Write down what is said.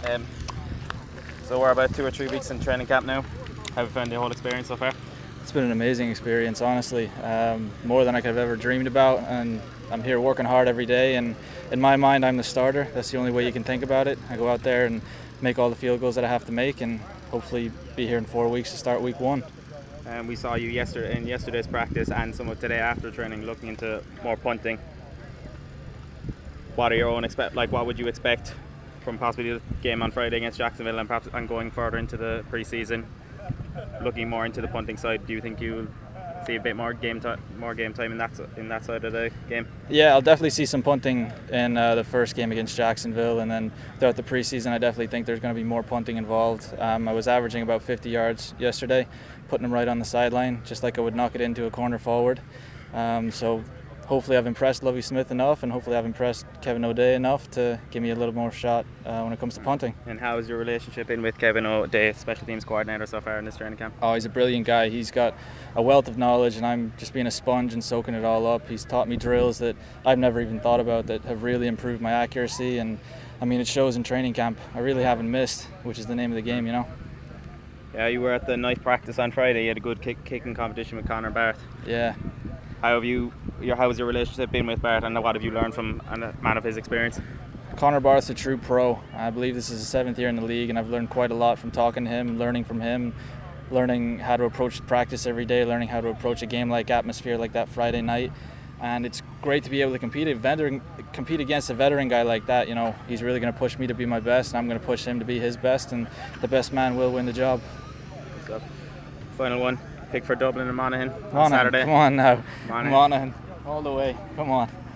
Um, so we're about 2 or 3 weeks in training camp now. How have you found the whole experience so far? It's been an amazing experience, honestly. More than I could have ever dreamed about, and I'm here working hard every day, and in my mind I'm the starter. That's the only way you can think about it. I go out there and make all the field goals that I have to make, and hopefully be here in 4 weeks to start week 1. We saw you in yesterday's practice and some of today after training looking into more punting. What are your own what would you expect from possibly the game on Friday against Jacksonville, and perhaps going further into the pre-season, looking more into the punting side? Do you think you'll see a bit more game time in that side of the game? Yeah, I'll definitely see some punting in the first game against Jacksonville, and then throughout the preseason I definitely think there's going to be more punting involved. I was averaging about 50 yards yesterday, putting them right on the sideline, just like I would knock it into a corner forward. So hopefully I've impressed Lovie Smith enough, and hopefully I've impressed Kevin O'Day enough to give me a little more shot when it comes to punting. And how has your relationship been with Kevin O'Day, special teams coordinator, so far in this training camp? Oh, he's a brilliant guy. He's got a wealth of knowledge, and I'm just being a sponge and soaking it all up. He's taught me drills that I've never even thought about that have really improved my accuracy, and I mean, it shows in training camp. I really haven't missed, which is the name of the game, you know. Yeah, you were at the night practice on Friday. You had a good kicking competition with Conor Barth. Yeah. How has your relationship been with Bart, and what have you learned from a man of his experience? Conor Barth's a true pro. I believe this is his 7th year in the league, and I've learned quite a lot from talking to him, learning from him, learning how to approach practice every day, learning how to approach a game-like atmosphere like that Friday night. And it's great to be able to compete against a veteran guy like that. You know, he's really going to push me to be my best, and I'm going to push him to be his best, and the best man will win the job. So, final one. Pick for Dublin and Monaghan on Saturday. Come on now. Monaghan. All the way. Come on.